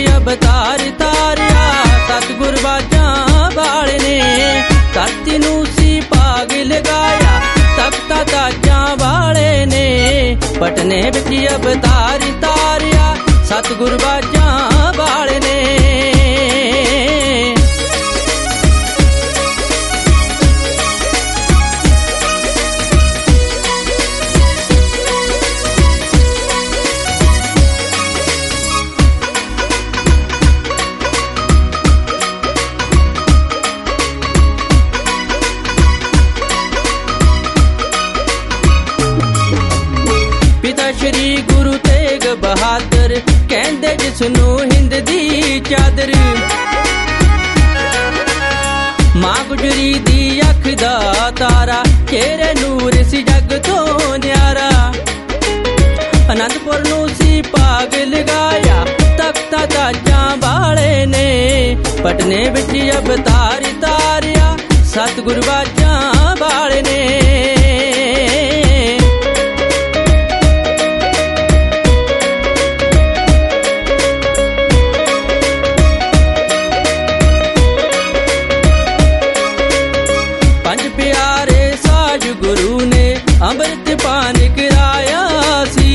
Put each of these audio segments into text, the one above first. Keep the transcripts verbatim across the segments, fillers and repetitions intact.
अवतार तारिया सतगुर बाजां वाले ने। धरती नूं सी भाग लगाया तख्ता ताजां वाले ने। पटने विच अवतार तारिया सतगुर बाजां वाले ने। श्री गुरु तेग बहादुर कहंदे जिसनू हिंद दी चादर। मां गुजरी दी अख दा तारा तेरे नूर सी जग तो न्यारा। आनंदपुर नू सी भाग लगाया तख्ता ताजां वाले ने। पटने विच अवतार तारिया सतगुर बाजां वाले ने। गुरु ने अमृत पान कराया सी।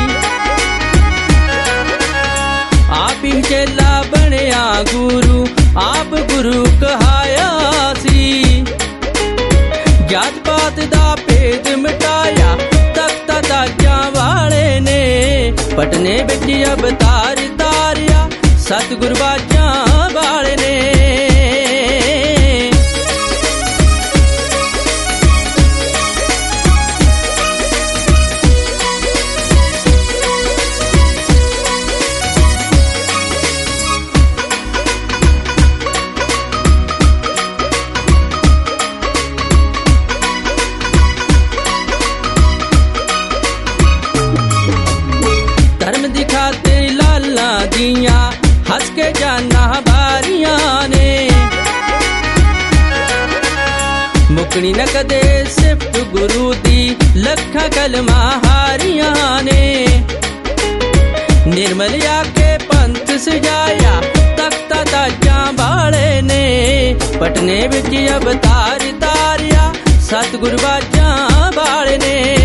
आप ही चेला बनया गुरु आप गुरु कहाया सी। जात पात दा भेद मिटाया तख्ता ताजां वाले ने। पटने विच अवतार तारिया सतगुर बाजां वाले ने। दियां हस के जाना बारियां ने। मुकनी न कदे सिफत गुरु दी लखा कलमा हारियां ने। निर्मल आके पंथ सजाया तख्ता ताजां वाले ने। पटने विच अवतार तारिया सतगुर बाजां वाले ने।